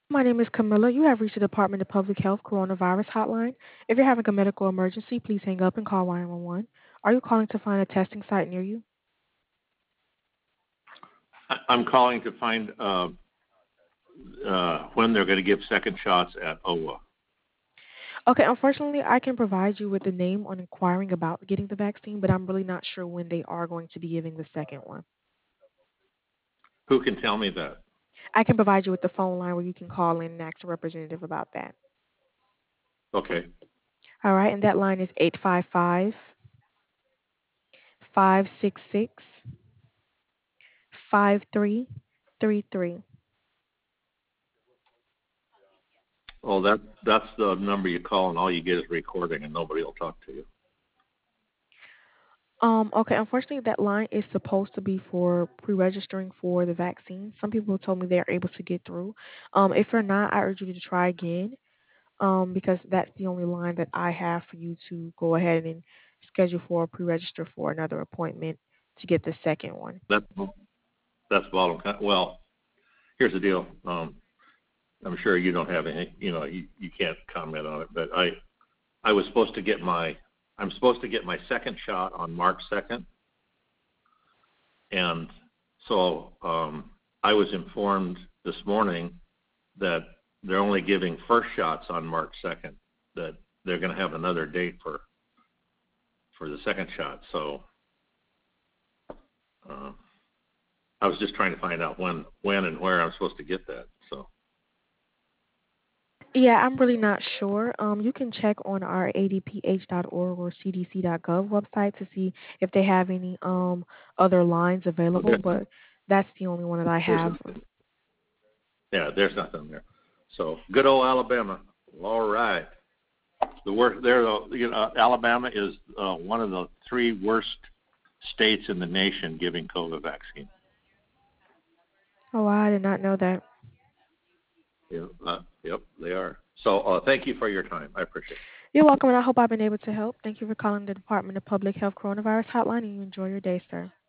My name is Camilla. You have reached the Department of Public Health Coronavirus Hotline. If you're having a medical emergency, please hang up and call 911. Are you calling to find a testing site near you? I'm calling to find when they're going to give second shots at OWA. Okay, unfortunately, I can provide you with the name on inquiring about getting the vaccine, but I'm really not sure when they are going to be giving the second one. Who can tell me that? I can provide you with the phone line where you can call in and ask a representative about that. Okay. All right, and that line is 855-566-5333. Well, that's the number you call, and all you get is recording, and nobody will talk to you. Okay, unfortunately, that line is supposed to be for pre-registering for the vaccine. Some people told me they're able to get through. If you're not, I urge you to try again, because that's the only line that I have for you to go ahead and schedule for pre-register for another appointment to get the second one. That's bottom. Well, here's the deal. I'm sure you don't have any. You can't comment on it, but I was supposed to get I'm supposed to get my second shot on March 2nd, and so I was informed this morning that they're only giving first shots on March 2nd. That they're going to have another date for the second shot. So I was just trying to find out when and where I'm supposed to get that. So. Yeah, I'm really not sure. You can check on our adph.org or cdc.gov website to see if they have any other lines available, Okay. but that's the only one that I have. There's nothing there. So good old Alabama. All right. The worst there, Alabama is one of the three worst states in the nation giving COVID vaccine. Oh, I did not know that. Yep, they are. So thank you for your time. I appreciate it. You're welcome, and I hope I've been able to help. Thank you for calling the Department of Public Health Coronavirus Hotline, and you enjoy your day, sir.